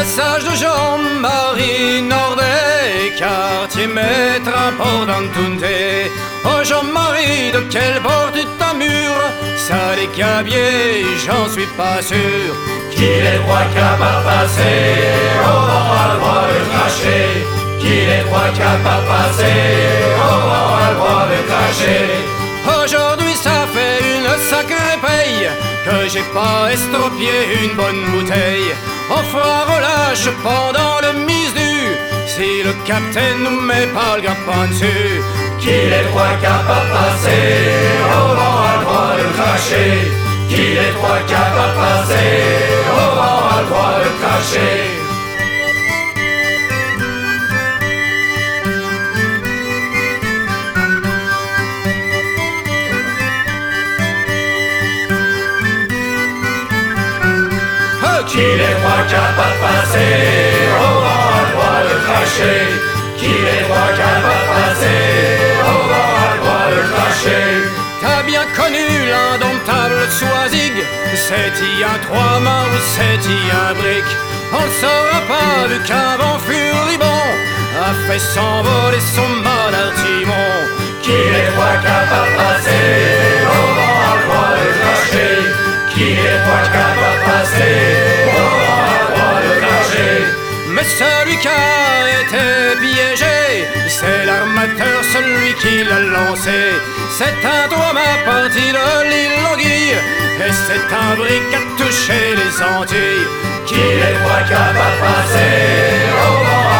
passage de Jean-Marie Nordet, quartier maître important Tunté. Oh Jean-Marie, de quelle porte ta mur? Ça les cabiers, j'en suis pas sûr. Qu'il est droit capable passer, au vent a le droit de cracher. Qu'il est droit capable passer, au vent a le droit de cracher. Aujourd'hui ça fait une sacrée paye que j'ai pas estropié une bonne bouteille. On fera relâche pendant le mise-nu si le capitaine nous met pas le grappin dessus. Qu'il est droit capable passer, au vent a le droit de cracher. Qu'il est droit capable passer, au vent a le droit de cracher. Qu'il est droit capable passer, au vent a le droit de cracher. Qu'il est droit capable passer, au vent a le droit de cracher. T'as bien connu l'indomptable Soisig, c'est y un trois mains ou c'est y un brick. On le saura pas vu qu'un vent furibond a fait s'envoler son mâle artimon. Qu'il est droit capable passer, au vent a le droit de cracher. Qu'il est droit capable passer, au vent a le droit de cracher. Mais celui qui a été piégé, c'est l'armateur, celui qui l'a lancé. C'est un drôme parti de l'île Anguille, et c'est un brick à toucher les Antilles. Qu'il est droit capable passer, au vent